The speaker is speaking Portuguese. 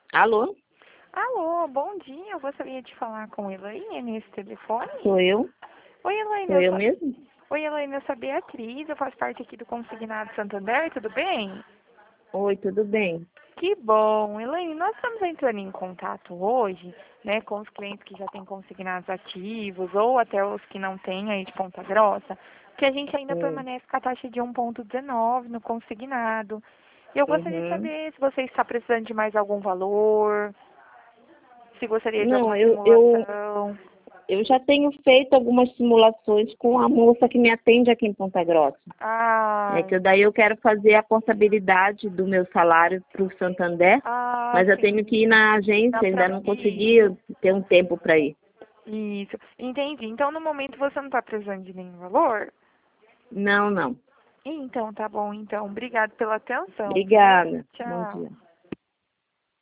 Alô? Alô, bom dia. Eu gostaria de falar com Elaine nesse telefone. Sou eu? Oi, Elaine. Sou eu mesmo? Oi, Elaine. Eu sou Beatriz. Eu faço parte aqui do Consignado Santander. Tudo bem? Oi, tudo bem? Que bom. Elaine, nós estamos entrando em contato hoje, né, com os clientes que já têm consignados ativos ou até os que não têm aí de Ponta Grossa, que a gente ainda Sim. permanece com a taxa de 1,19 no consignado. E eu gostaria de Uhum. saber se você está precisando de mais algum valor, se gostaria de Não, alguma eu simulação. já tenho feito algumas simulações com a moça que me atende aqui em Ponta Grossa. É Ah, que daí eu quero fazer a portabilidade do meu salário para o Santander, mas eu tenho sim. que ir na Dá agência, pra... ainda não consegui Isso, ter um tempo para ir. isso. Entendi. Então, no momento, você não está precisando de nenhum valor? Não, não. Então, tá bom. Então, obrigado pela atenção, viu? Obrigada. Bom Tchau. dia.